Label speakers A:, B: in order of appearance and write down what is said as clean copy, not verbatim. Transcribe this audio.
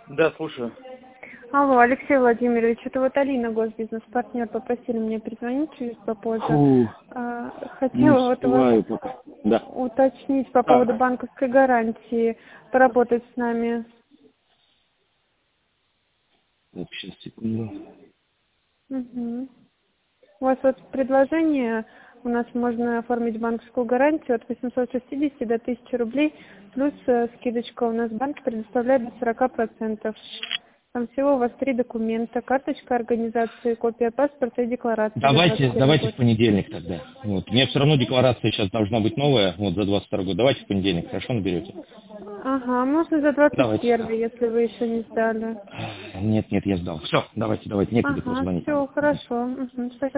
A: Да, слушаю.
B: Алло, Алексей Владимирович, это вот Алина, госбизнес-партнер, попросили меня перезвонить чуть попозже.
A: Фу, не
B: Хотела вот у вас
A: успеваю пока. Да.
B: уточнить по поводу
A: Так,
B: банковской гарантии, поработать с нами.
A: так, сейчас, секунду.
B: Угу. У вас вот предложение, у нас можно оформить банковскую гарантию от 860 до 1000 рублей, плюс скидочка у нас банк предоставляет до 40%. Там всего у вас 3 документа: карточка организации, копия паспорта и декларация за
A: Давайте
B: 21
A: в
B: год.
A: понедельник тогда. Вот. У меня все равно декларация сейчас должна быть новая, вот за 22 год. Давайте в понедельник, хорошо, наберете?
B: Ага, можно за
A: Давайте.
B: 21, если вы еще не сдали.
A: Нет, я сдал. Все, давайте, некогда
B: Ага,
A: позвонить надо.
B: все, хорошо. Угу, спасибо.